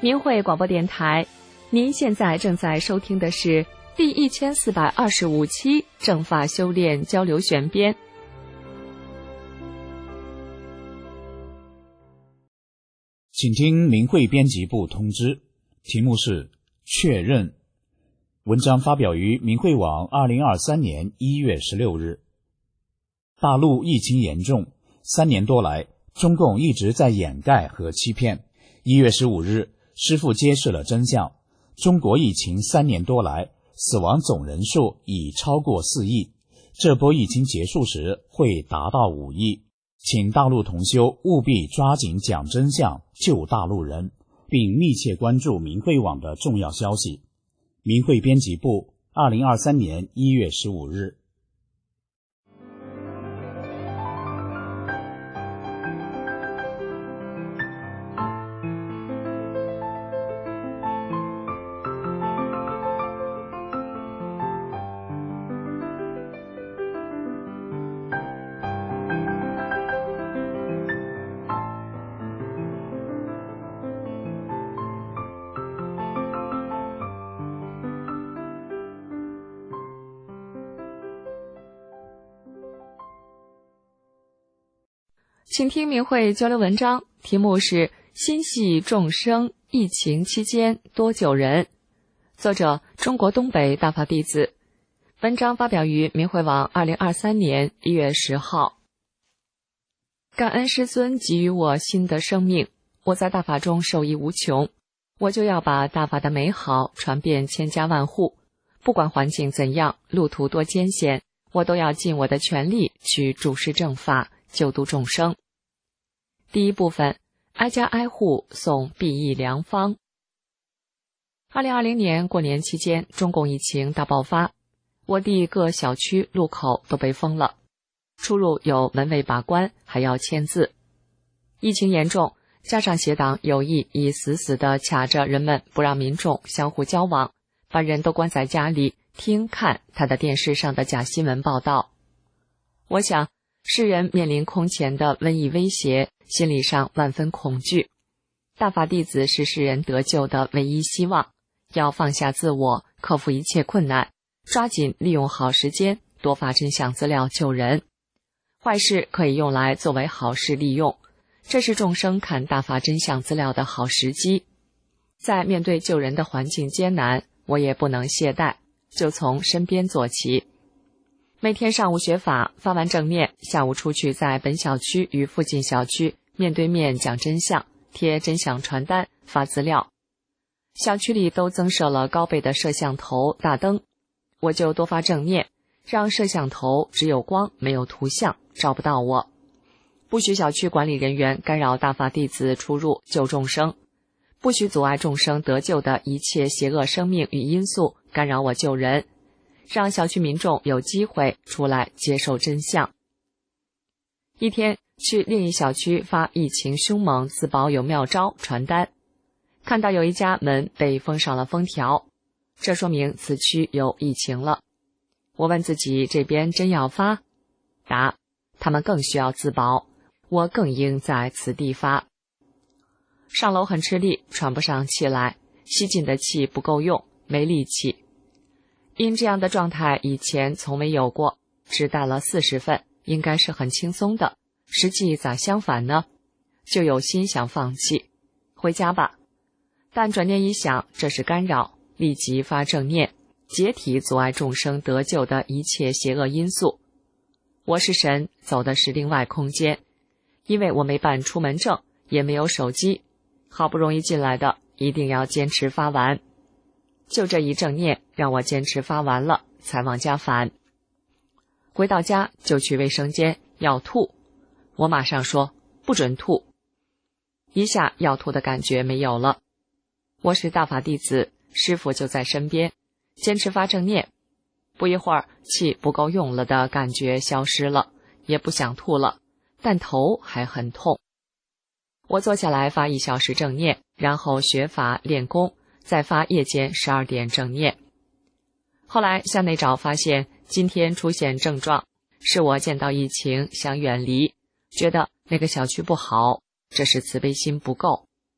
明慧广播电台，您现在正在收听的是第1425期正法修炼交流选编。 请听明慧编辑部通知，题目是确认。文章发表于明慧网2023年1月16日。大陆疫情严重，3年多来，中共一直在掩盖和欺骗。1月15日，师父揭示了真相，中国疫情3年多来，死亡总人数已超过4亿，这波疫情结束时会达到5亿。请大陆同修务必抓紧讲真相，救大陆人，并密切关注明慧网的重要消息。明慧编辑部2023年1月15日。 请听明慧交流文章，题目是心系众生，疫情期间多救人。作者中国东北大法弟子。文章发表于明慧网2023年1月10号。感恩师尊给予我新的生命，我在大法中受益无穷，我就要把大法的美好传遍千家万户，不管环境怎样，路途多艰险，我都要尽我的全力去主持正法，救度众生。第一部分，挨家挨户送裨益良方。2020年过年期间，中共疫情大爆发，我地各小区路口都被封了，出入有门卫把关，还要签字。疫情严重，加上邪党有意以死死地卡着人们，不让民众相互交往，把人都关在家里听看他的电视上的假新闻报道。我想世人面临空前的瘟疫威胁，心理上万分恐惧。大法弟子是世人得救的唯一希望，要放下自我，克服一切困难，抓紧利用好时间，多发真相资料救人。坏事可以用来作为好事利用，这是众生看大法真相资料的好时机。在面对救人的环境艰难，我也不能懈怠，就从身边做起。每天上午学法，发完正念，下午出去在本小区与附近小区面对面讲真相，贴真相传单，发资料。小区里都增设了高倍的摄像头、大灯，我就多发正念，让摄像头只有光没有图像，照不到我。不许小区管理人员干扰大法弟子出入救众生，不许阻碍众生得救的一切邪恶生命与因素干扰我救人，让小区民众有机会出来接受真相。一天去另一小区发疫情凶猛自保有妙招传单，看到有一家门被封上了封条，这说明此区有疫情了。我问自己，这边真要发？答：他们更需要自保，我更应在此地发。上楼很吃力，喘不上气来，吸进的气不够用，没力气。因这样的状态以前从没有过，只带了40份，应该是很轻松的，实际咋相反呢？就有心想放弃，回家吧。但转念一想，这是干扰，立即发正念，解体阻碍众生得救的一切邪恶因素。我是神，走的是另外空间，因为我没办出门证，也没有手机，好不容易进来的，一定要坚持发完。就这一正念让我坚持发完了，才往家返。回到家就去卫生间要吐，我马上说不准吐，一下要吐的感觉没有了。我是大法弟子，师父就在身边，坚持发正念。不一会儿，气不够用了的感觉消失了，也不想吐了，但头还很痛。我坐下来发1小时正念，然后学法练功，再发夜间12点正念。后来向内找发现，今天出现症状，是我见到疫情想远离，觉得那个小区不好，这是慈悲心不够。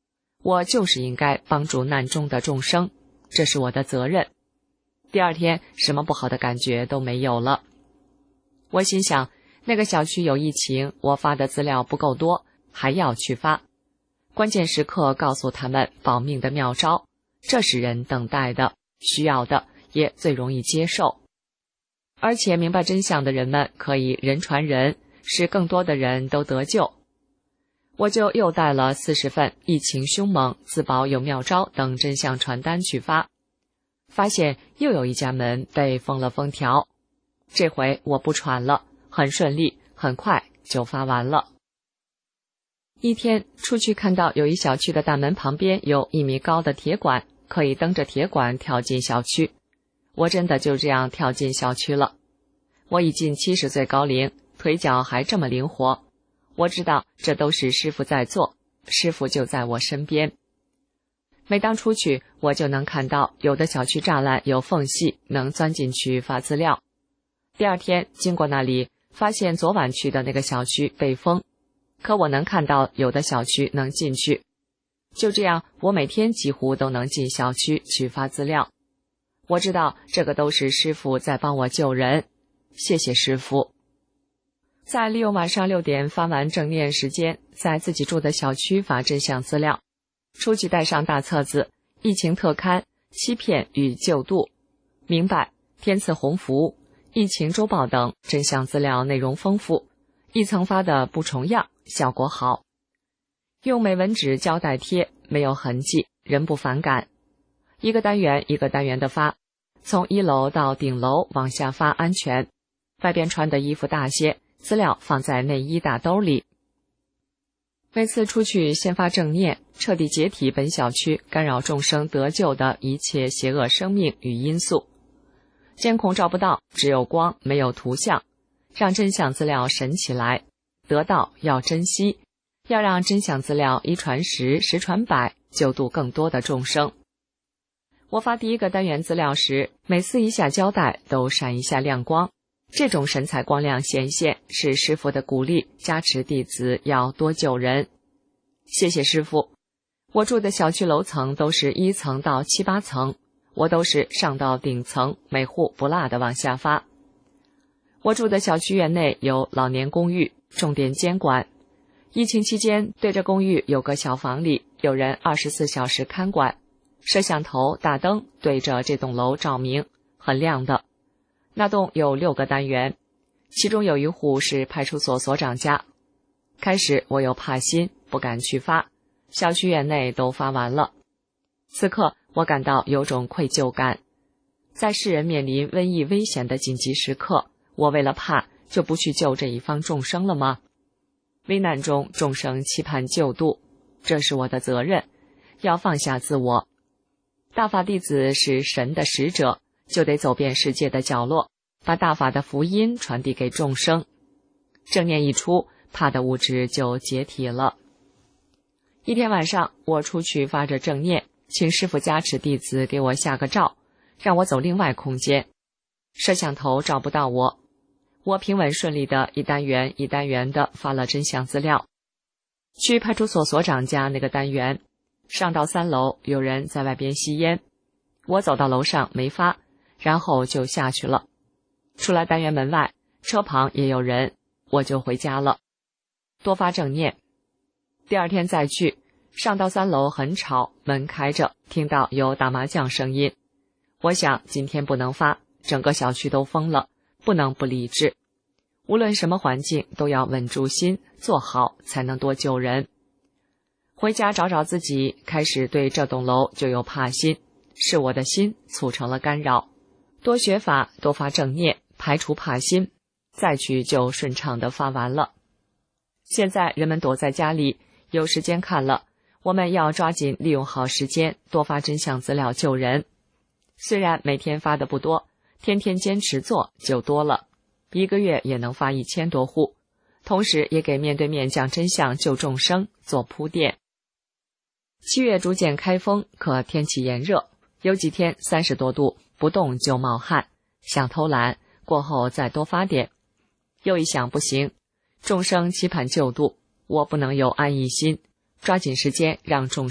我就是应该帮助难中的众生，这是我的责任。第二天什么不好的感觉都没有了。我心想，那个小区有疫情，我发的资料不够多，还要去发。关键时刻告诉他们保命的妙招，这是人等待的、需要的，也最容易接受。而且明白真相的人们可以人传人，使更多的人都得救。我就又带了40份疫情凶猛、自保有妙招等真相传单去发，发现又有一家门被封了封条。这回我不传了，很顺利，很快就发完了。一天出去看到有一小区的大门旁边有1米高的铁管，可以蹬着铁管跳进小区。我真的就这样跳进小区了。我已近70岁高龄，腿脚还这么灵活。我知道这都是师父在做，师父就在我身边。每当出去，我就能看到有的小区栅栏有缝隙，能钻进去发资料。第二天经过那里，发现昨晚去的那个小区被封，可我能看到有的小区能进去。就这样，我每天几乎都能进小区去发资料。我知道这个都是师父在帮我救人，谢谢师父。在利用晚上6点发完正念时间，在自己住的小区发真相资料。出去带上大册子，疫情特刊、欺骗与救度、明白、天赐鸿福、疫情周报等真相资料内容丰富，一层发的不重样，效果好。用美纹纸胶带贴，没有痕迹，人不反感。一个单元一个单元的发，从1楼到顶楼往下发安全。外边穿的衣服大些，资料放在内衣大兜里。每次出去先发正念，彻底解体本小区干扰众生得救的一切邪恶生命与因素。监控照不到，只有光，没有图像，让真相资料神起来。得到要珍惜，要让真相资料1传10，10传100，救度更多的众生。我发第一个单元资料时，每撕一下胶带都闪一下亮光，这种神采光亮显现是师父的鼓励，加持弟子要多救人。谢谢师父。我住的小区楼层都是1层到7、8层，我都是上到顶层，每户不落的往下发。我住的小区院内有老年公寓，重点监管。疫情期间，对着公寓有个小房里，有人24小时看管，摄像头、大灯对着这栋楼照明，很亮的。那栋有6个单元，其中有一户是派出所所长家。开始我有怕心，不敢去发，小区院内都发完了。此刻我感到有种愧疚感，在世人面临瘟疫危险的紧急时刻，我为了怕就不去救这一方众生了吗？危难中众生期盼救度，这是我的责任，要放下自我。大法弟子是神的使者，就得走遍世界的角落，把大法的福音传递给众生。正念一出，怕的物质就解体了。一天晚上，我出去发着正念，请师父加持弟子给我下个照，让我走另外空间。摄像头照不到我，我平稳顺利的一单元一单元的发了真相资料。去派出所所长家那个单元，上到3楼，有人在外边吸烟，我走到楼上没发，然后就下去了。出来单元门外，车旁也有人，我就回家了。多发正念。第二天再去，上到3楼很吵，门开着，听到有打麻将声音。我想今天不能发，整个小区都封了，不能不理智。无论什么环境都要稳住心，做好才能多救人。回家找找自己，开始对这栋楼就有怕心，是我的心促成了干扰。多学法，多发正念，排除怕心，再去就顺畅地发完了。现在人们躲在家里，有时间看了，我们要抓紧利用好时间，多发真相资料救人。虽然每天发的不多，天天坚持做就多了，1个月也能发1000多户，同时也给面对面讲真相救众生做铺垫。7月逐渐开封，可天气炎热，有几天30多度，不动就冒汗，想偷懒，过后再多发点。又一想不行，众生期盼救度，我不能有安逸心，抓紧时间让众生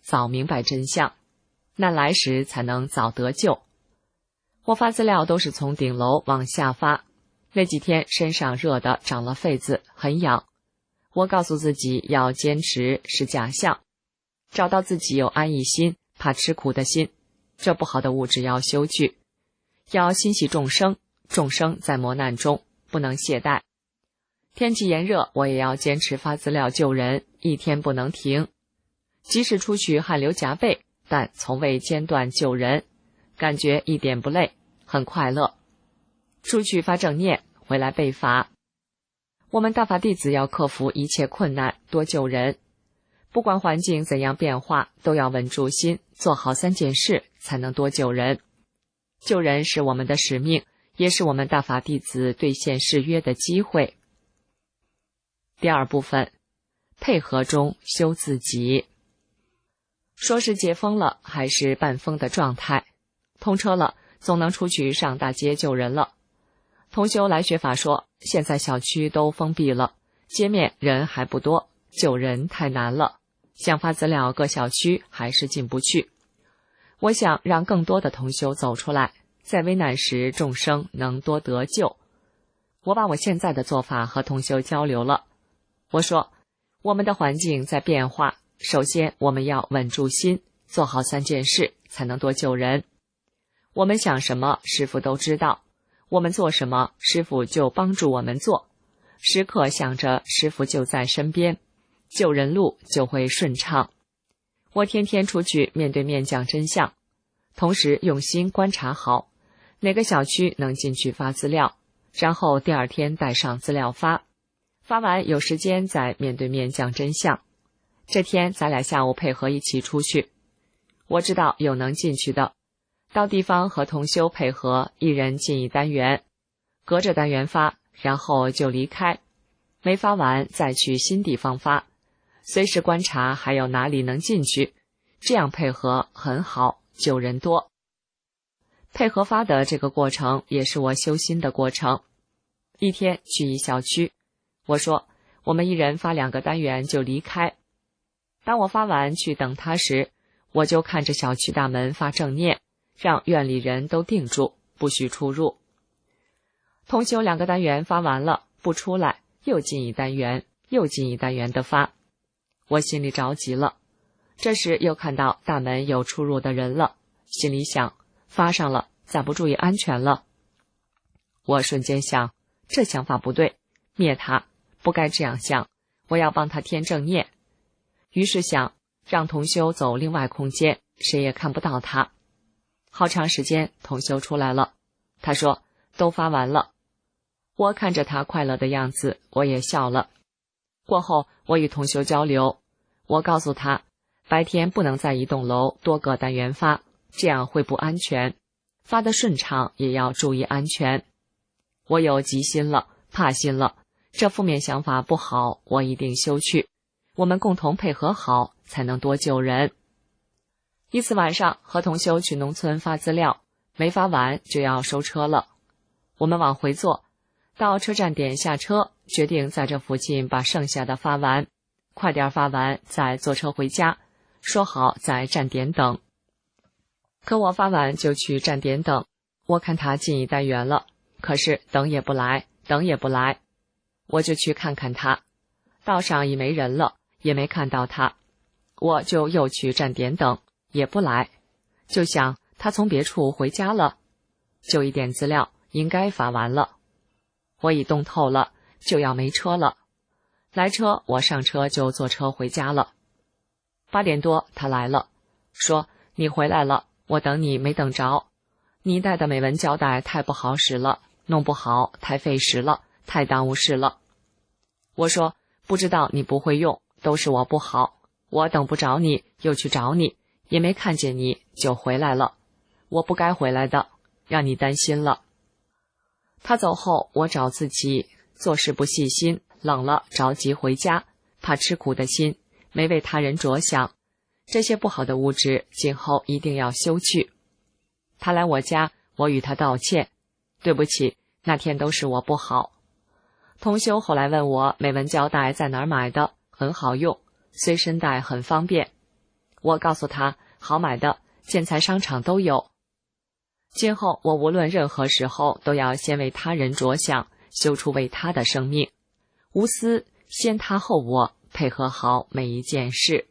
早明白真相，难来时才能早得救。我发资料都是从顶楼往下发，那几天身上热得长了痱子，很痒。我告诉自己要坚持是假象，找到自己有安逸心，怕吃苦的心，这不好的物质要修去，要心系众生，众生在磨难中，不能懈怠。天气炎热，我也要坚持发资料救人，一天不能停。即使出去汗流浃背，但从未间断救人，感觉一点不累，很快乐。出去发正念，回来被罚。我们大法弟子要克服一切困难，多救人。不管环境怎样变化，都要稳住心，做好3件事，才能多救人。救人是我们的使命，也是我们大法弟子兑现誓约的机会。第2部分，配合中修自己。说是解封了，还是半封的状态。通车了，总能出去上大街救人了。同修来学法说，现在小区都封闭了，街面人还不多，救人太难了，想发资料各小区还是进不去。我想让更多的同修走出来，在危难时众生能多得救。我把我现在的做法和同修交流了。我说，我们的环境在变化，首先我们要稳住心，做好3件事，才能多救人。我们想什么，师父都知道，我们做什么，师父就帮助我们做，时刻想着师父就在身边，救人路就会顺畅。我天天出去面对面讲真相，同时用心观察好哪个小区能进去发资料，然后第2天带上资料发完有时间再面对面讲真相。这天咱俩下午配合一起出去，我知道有能进去的，到地方和同修配合，一人进1单元，隔着单元发，然后就离开，没发完再去新地方发，随时观察还有哪里能进去，这样配合很好，救人多。配合发的这个过程也是我修心的过程。一天去一小区，我说我们一人发2个单元就离开。当我发完去等他时，我就看着小区大门发正念，让院里人都定住，不许出入。同修2个单元发完了，不出来，又进1单元，又进1单元的发。我心里着急了，这时又看到大门有出入的人了，心里想，发上了，咋不注意安全了？我瞬间想，这想法不对，灭他，不该这样想，我要帮他添正念。于是想，让同修走另外空间，谁也看不到他。好长时间，同修出来了，他说，都发完了。我看着他快乐的样子，我也笑了。过后，我与同修交流，我告诉他，白天不能在一栋楼多个单元发，这样会不安全，发得顺畅也要注意安全。我有急心了，怕心了，这负面想法不好，我一定修去。我们共同配合好，才能多救人。一次晚上和同修去农村发资料，没发完就要收车了。我们往回坐，到车站点下车，决定在这附近把剩下的发完，快点发完再坐车回家，说好在站点等。可我发完就去站点等，我看他进1单元了，可是等也不来，等也不来。我就去看看他，道上已没人了，也没看到他。我就又去站点等，也不来，就想他从别处回家了，就1点资料应该发完了。我已冻透了，就要没车了。来车，我上车就坐车回家了。8点多他来了，说你回来了，我等你没等着。你带的美文胶带太不好使了，弄不好太费时了，太耽误事了。我说不知道你不会用，都是我不好，我等不着你，又去找你，也没看见你就回来了，我不该回来的，让你担心了。他走后，我找自己，做事不细心，冷了着急回家，怕吃苦的心，没为他人着想，这些不好的物质今后一定要修去。他来我家，我与他道歉，对不起，那天都是我不好。同修后来问我美文胶带在哪儿买的，很好用，随身带很方便。 我告诉他，好买的建材商场都有。今后我无论任何时候都要先为他人着想，修出为他的生命，无私，先他后我，配合好每一件事。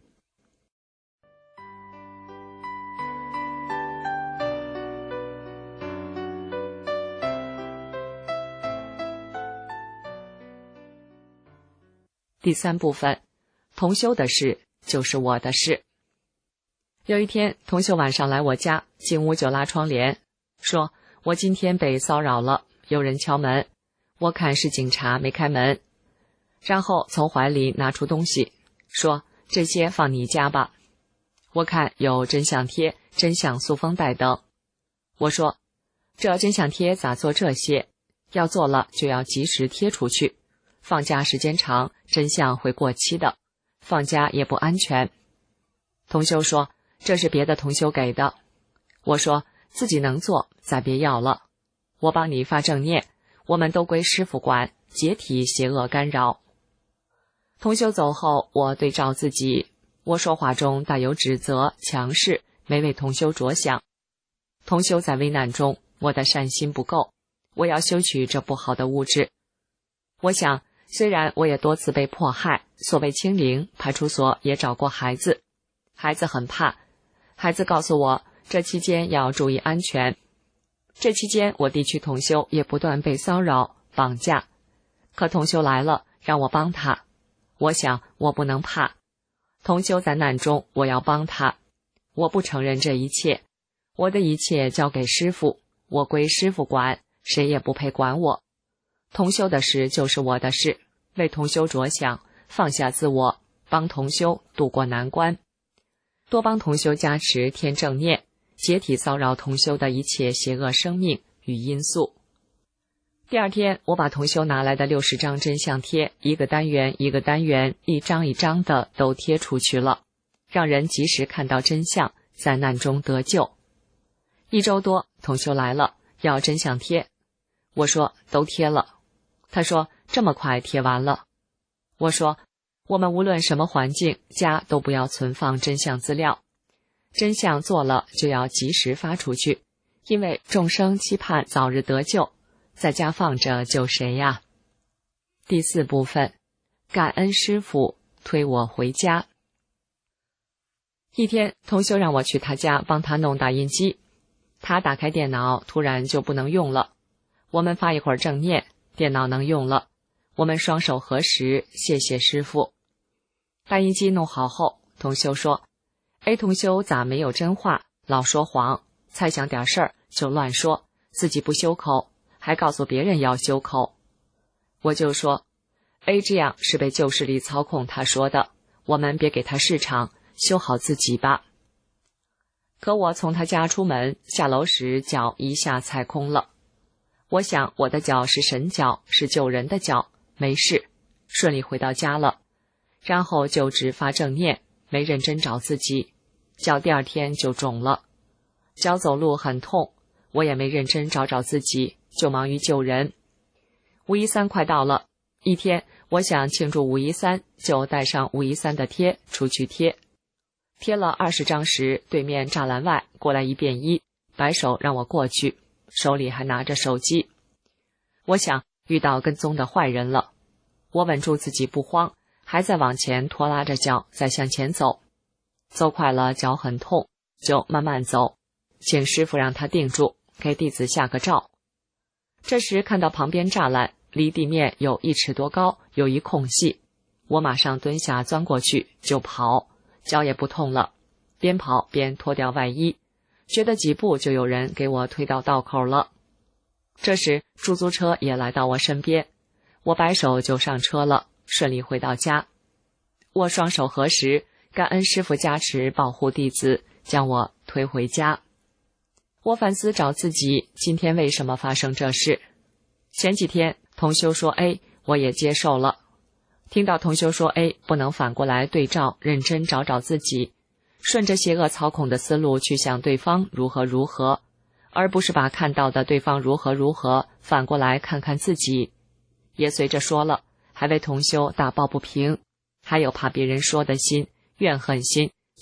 第3部分，同修的事就是我的事。有一天，同修晚上来我家，进屋就拉窗帘，说我今天被骚扰了，有人敲门，我看是警察，没开门。然后从怀里拿出东西，说这些放你家吧。我看有真相贴、真相塑封袋等。我说这真相贴咋做这些？要做了就要及时贴出去，放假时间长，真相会过期的，放假也不安全。同修说这是别的同修给的。我说自己能做，再别要了。我帮你发正念，我们都归师父管，解体邪恶干扰。同修走后，我对照自己，我说话中带有指责、强势，没为同修着想。同修在危难中，我的善心不够，我要修取这不好的物质。我想，虽然我也多次被迫害，所谓清零，派出所也找过孩子，孩子很怕，孩子告诉我，这期间要注意安全。这期间，我地区同修也不断被骚扰、绑架，可同修来了，让我帮他。我想，我不能怕。同修在难中，我要帮他。我不承认这一切，我的一切交给师父，我归师父管，谁也不配管我。同修的事就是我的事，为同修着想，放下自我，帮同修渡过难关。多帮同修加持添正念，解体骚扰同修的一切邪恶生命与因素。第二天，我把同修拿来的60张真相贴，一个单元一个单元，一张一张的都贴出去了，让人及时看到真相，在难中得救。1周多，同修来了，要真相贴。我说都贴了。他说这么快贴完了。我说我们无论什么环境，家都不要存放真相资料，真相做了就要及时发出去，因为众生期盼早日得救，在家放着救谁呀？第4部分，感恩师父推我回家。一天，同修让我去他家帮他弄打印机，他打开电脑，突然就不能用了。我们发一会儿正念，电脑能用了。我们双手合十，谢谢师父。打印机弄好后，同修说 A 同修咋没有真话，老说谎，猜想点事儿就乱说，自己不修口，还告诉别人要修口。我就说 A 这样是被旧势力操控，他说的，我们别给他市场，修好自己吧。可我从他家出门，下楼时脚一下踩空了。我想我的脚是神脚，是救人的脚，没事，顺利回到家了。然后就只发正念，没认真找自己，脚第2天就肿了。脚走路很痛，我也没认真找自己，就忙于救人。513快到了，一天我想庆祝513，就带上513的贴出去贴。贴了20张时，对面栅栏外过来一便衣，摆手让我过去，手里还拿着手机。我想遇到跟踪的坏人了，我稳住自己不慌，还在往前拖拉着脚再向前走。走快了脚很痛，就慢慢走，请师父让他定住，给弟子下个照。这时看到旁边栅栏离地面有1尺多高，有一空隙，我马上蹲下钻过去就跑，脚也不痛了，边跑边脱掉外衣，觉得几步就有人给我推到道口了。这时出租车也来到我身边，我摆手就上车了，顺利回到家。我双手合十，感恩师父加持保护弟子，将我推回家。我反思找自己，今天为什么发生这事？前几天同修说 A， 我也接受了。听到同修说 A， 不能反过来对照，认真找自己，顺着邪恶操控的思路去想对方如何，而不是把看到的对方如何反过来看看自己。也随着说了，还为同修打抱不平，还有怕别人说的心、怨恨心、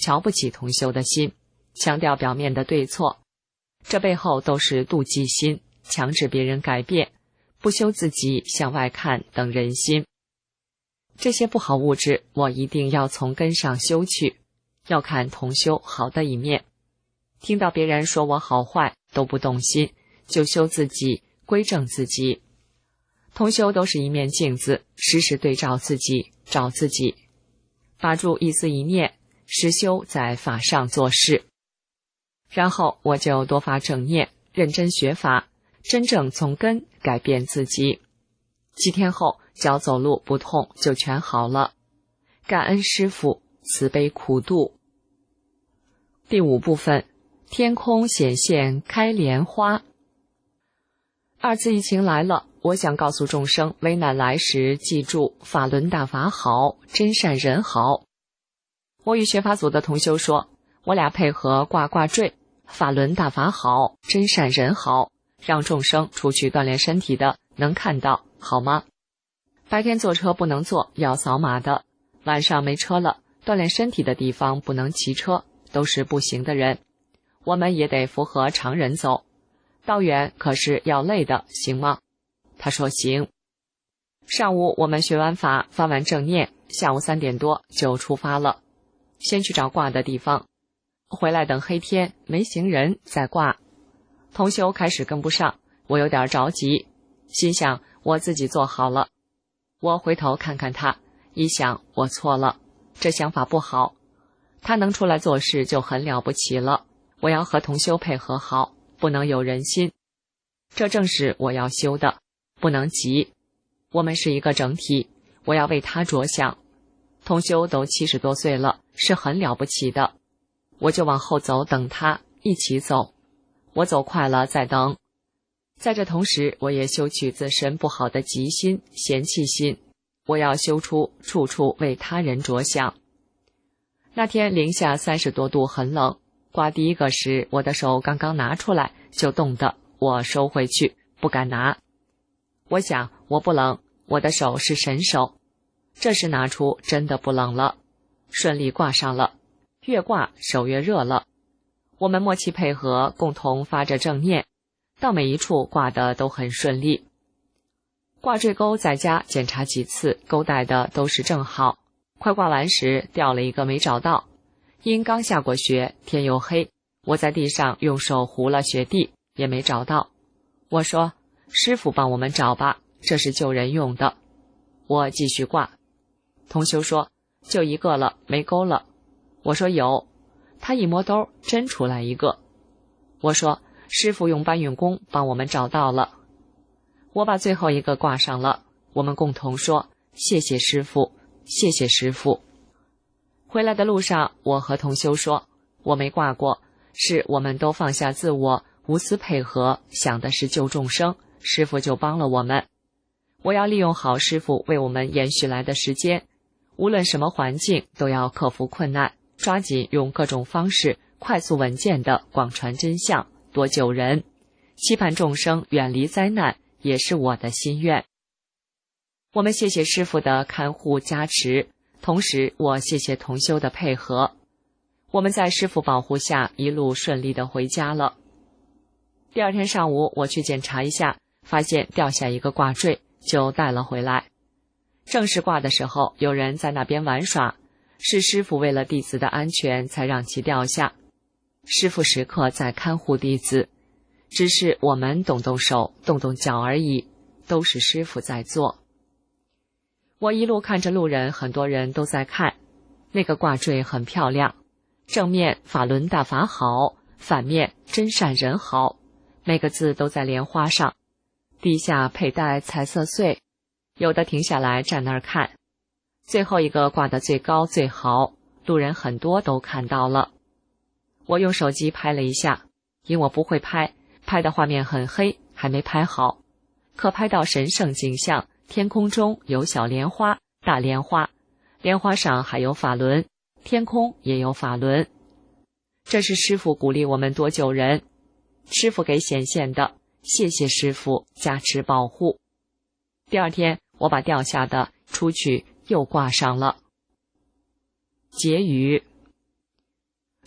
瞧不起同修的心，强调表面的对错，这背后都是妒忌心，强制别人改变，不修自己向外看等人心。这些不好物质，我一定要从根上修去，要看同修好的一面。听到别人说我好坏都不动心，就修自己，归正自己。同修都是一面镜子，时时对照自己，找自己。法住一思一念，实修在法上做事。然后我就多发正念，认真学法，真正从根改变自己。7天后，脚走路不痛就全好了。感恩师父慈悲苦度。第5部分，天空显现开莲花。2次疫情来了，我想告诉众生，危难来时记住法轮大法好，真善人好。我与学法组的同修说，我俩配合挂坠，法轮大法好，真善人好，让众生出去锻炼身体的能看到，好吗？白天坐车不能坐，要扫码的，晚上没车了，锻炼身体的地方不能骑车，都是不行的人，我们也得符合常人走。道远可是要累的，行吗？他说行。上午我们学完法，发完正念，下午3点多就出发了，先去找挂的地方。回来等黑天，没行人再挂。同修开始跟不上，我有点着急，心想我自己做好了。我回头看看他，一想我错了，这想法不好。他能出来做事就很了不起了，我要和同修配合好，不能有人心。这正是我要修的，不能急。我们是一个整体，我要为他着想。同修都70多岁了，是很了不起的。我就往后走，等他一起走。我走快了再等。在这同时，我也修去自身不好的急心、嫌弃心。我要修出处处为他人着想。那天零下30多度，很冷。挂第一个时，我的手刚刚拿出来就冻得我收回去，不敢拿。我想我不冷，我的手是神手。这时拿出真的不冷了，顺利挂上了。越挂手越热了。我们默契配合，共同发着正念，到每一处挂的都很顺利。挂坠钩在家检查几次，钩带的都是正好。快挂完时掉了一个没找到，因刚下过雪，天又黑，我在地上用手糊了雪地，也没找到。我说师父帮我们找吧，这是救人用的。我继续挂。同修说就一个了，没钩了。我说有。他一摸兜，真出来一个。我说师父用搬运工帮我们找到了。我把最后一个挂上了，我们共同说谢谢师父，谢谢师父。回来的路上，我和同修说我没挂过，是我们都放下自我，无私配合，想的是救众生，师父就帮了我们。我要利用好师父为我们延续来的时间，无论什么环境都要克服困难，抓紧用各种方式快速稳健地广传真相，多救人，期盼众生远离灾难，也是我的心愿。我们谢谢师父的看护加持，同时我谢谢同修的配合。我们在师父保护下一路顺利地回家了。第2天上午我去检查一下，发现掉下一个挂坠，就带了回来。正式挂的时候，有人在那边玩耍，是师父为了弟子的安全才让其掉下。师父时刻在看护弟子，只是我们动动手动动脚而已，都是师父在做。我一路看着路人，很多人都在看。那个挂坠很漂亮，正面法轮大法好，反面真善人好，每个字都在莲花上，底下佩戴彩色穗，有的停下来站那儿看。最后一个挂得最高最好，路人很多都看到了。我用手机拍了一下，因我不会拍，拍的画面很黑，还没拍好。可拍到神圣景象，天空中有小莲花、大莲花，莲花上还有法轮，天空也有法轮。这是师父鼓励我们多救人，师父给显现的，谢谢师父加持保护。第2天我把掉下的出去又挂上了。结语：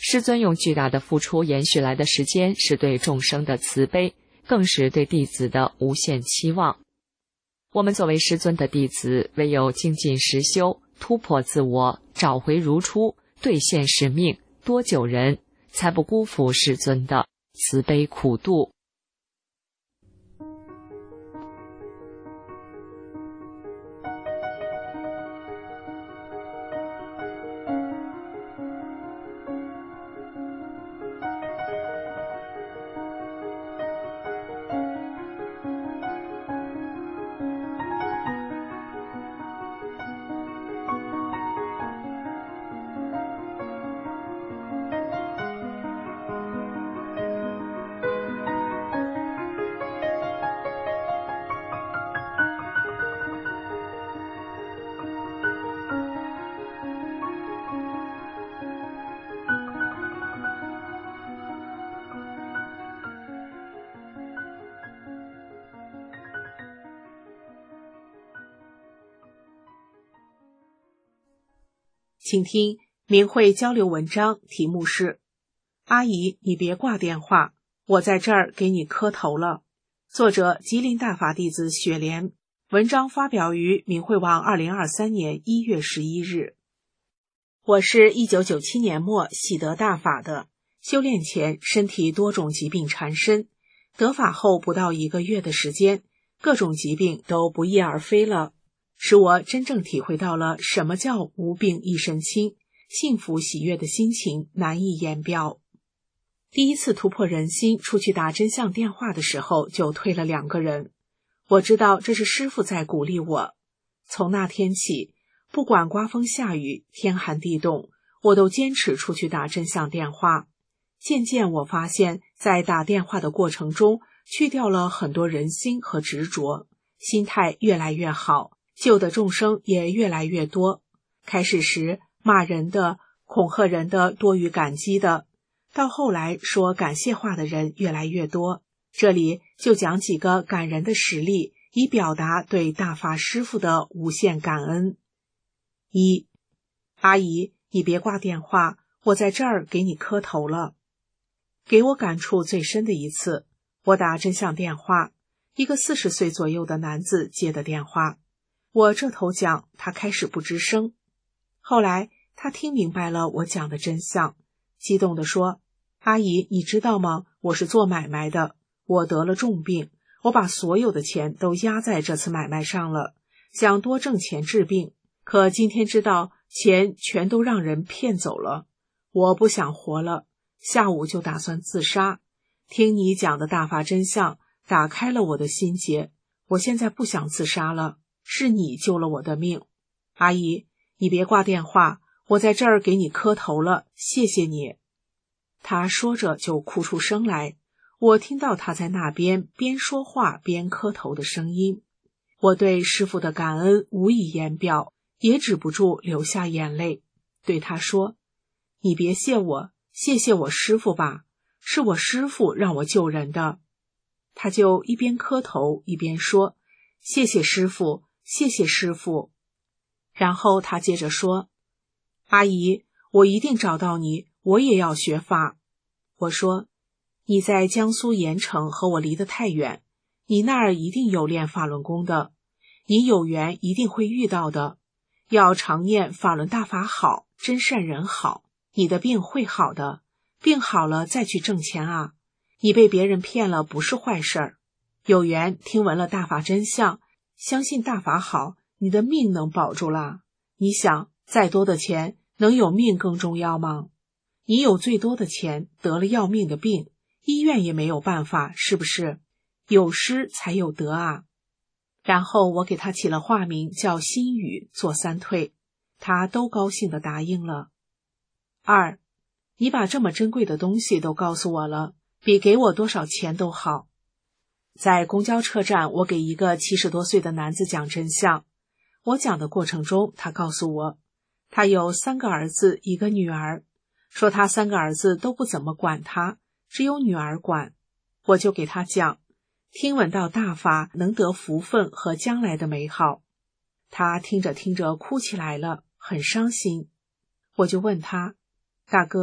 师尊用巨大的付出延续来的时间，是对众生的慈悲，更是对弟子的无限期望。我们作为师尊的弟子，唯有精进实修，突破自我，找回如初，兑现使命，多救人，才不辜负师尊的慈悲苦度。 请听明慧交流文章，题目是阿姨，你别挂电话，我在这儿给你磕头了。作者吉林大法弟子雪莲，文章发表于明慧网2023年1月11日。我是1997年末喜得大法的，修炼前身体多种疾病缠身，得法后不到1个月的时间，各种疾病都不翼而飞了，使我真正体会到了什么叫无病一身轻，幸福喜悦的心情难以言表。第一次突破人心出去打真相电话的时候，就推了2个人。我知道这是师父在鼓励我。从那天起，不管刮风下雨，天寒地冻，我都坚持出去打真相电话。渐渐我发现，在打电话的过程中，去掉了很多人心和执着，心态越来越好，救的众生也越来越多。开始时骂人的、恐吓人的多于感激的，到后来说感谢话的人越来越多。这里就讲几个感人的实例，以表达对大法师父的无限感恩。1. 阿姨，你别挂电话，我在这儿给你磕头了。给我感触最深的一次，我打真相电话，一个40岁左右的男子接的电话。我这头讲，他开始不吱声。后来他听明白了我讲的真相，激动地说，阿姨，你知道吗？我是做买卖的，我得了重病，我把所有的钱都压在这次买卖上了，想多挣钱治病，可今天知道钱全都让人骗走了，我不想活了，下午就打算自杀。听你讲的大法真相，打开了我的心结，我现在不想自杀了，是你救了我的命。阿姨，你别挂电话，我在这儿给你磕头了，谢谢你。他说着就哭出声来，我听到他在那边边说话边磕头的声音。我对师父的感恩无以言表，也止不住流下眼泪，对他说，你别谢我，谢谢我师父吧，是我师父让我救人的。他就一边磕头一边说，谢谢师父，谢谢师父。然后他接着说，阿姨，我一定找到你，我也要学法。我说，你在江苏盐城和我离得太远，你那儿一定有练法轮功的，你有缘一定会遇到的，要常念法轮大法好，真善人好，你的病会好的，病好了再去挣钱啊，你被别人骗了不是坏事儿，有缘听闻了大法真相，相信大法好，你的命能保住啦。你想，再多的钱能有命更重要吗？你有最多的钱，得了要命的病，医院也没有办法，是不是？有失才有得啊。然后我给他起了化名叫心雨，做3退，他都高兴地答应了。2. 你把这么珍贵的东西都告诉我了，比给我多少钱都好。在公交车站，我给一个70多岁的男子讲真相。我讲的过程中，他告诉我，他有3个儿子1个女儿，说他3个儿子都不怎么管他，只有女儿管。我就给他讲，听闻到大法能得福分和将来的美好。他听着听着哭起来了，很伤心。我就问他，大哥，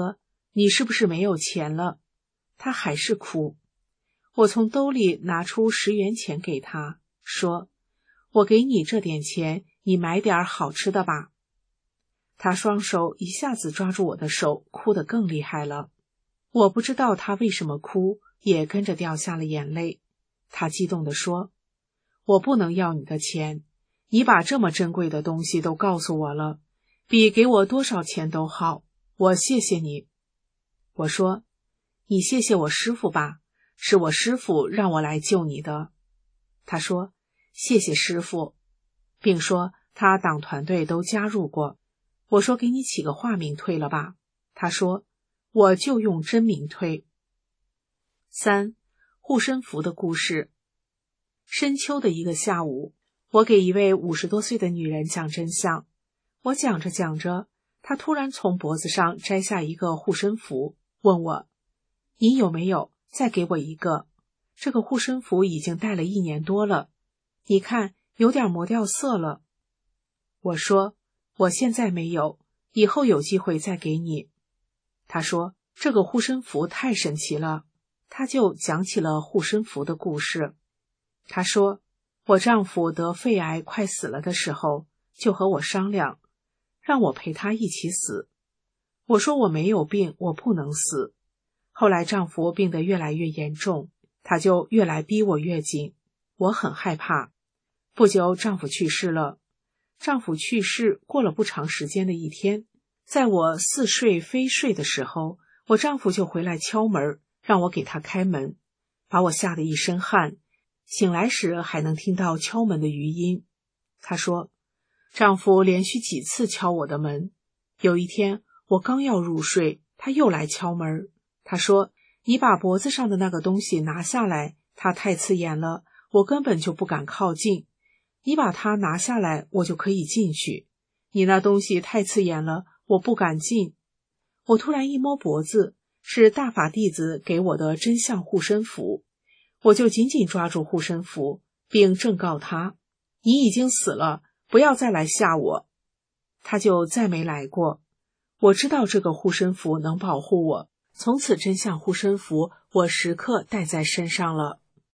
你是不是没有钱了？他还是哭。我从兜里拿出10元钱给他，说，我给你这点钱，你买点好吃的吧。他双手一下子抓住我的手，哭得更厉害了。我不知道他为什么哭，也跟着掉下了眼泪。他激动地说，我不能要你的钱，你把这么珍贵的东西都告诉我了，比给我多少钱都好，我谢谢你。我说，你谢谢我师父吧，是我师父让我来救你的。他说，谢谢师父，并说他党团队都加入过。我说，给你起个化名退了吧。他说，我就用真名退。3. 护身符的故事。深秋的一个下午，我给一位50多岁的女人讲真相。我讲着讲着，她突然从脖子上摘下一个护身符，问我，你有没有？再给我一个。这个护身符已经戴了1年多了，你看有点磨掉色了。我说，我现在没有，以后有机会再给你。她说，这个护身符太神奇了。她就讲起了护身符的故事。她说，我丈夫得肺癌快死了的时候，就和我商量，让我陪他一起死。我说我没有病，我不能死。后来丈夫病得越来越严重，他就越来逼我越紧，我很害怕。不久丈夫去世了。丈夫去世过了不长时间的一天，在我似睡非睡的时候，我丈夫就回来敲门，让我给他开门，把我吓得一身汗，醒来时还能听到敲门的余音。他说，丈夫连续几次敲我的门，有一天我刚要入睡，他又来敲门。他说，你把脖子上的那个东西拿下来，它太刺眼了，我根本就不敢靠近。你把它拿下来，我就可以进去。你那东西太刺眼了，我不敢进。我突然一摸脖子，是大法弟子给我的真相护身符，我就紧紧抓住护身符，并正告他，你已经死了，不要再来吓我。他就再没来过。我知道这个护身符能保护我，从此真相护身符我时刻带在身上了。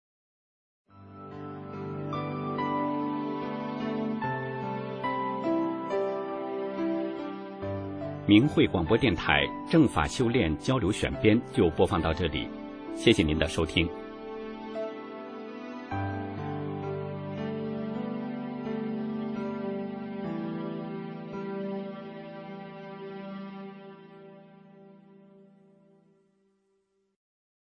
明慧广播电台正法修炼交流选编就播放到这里，谢谢您的收听。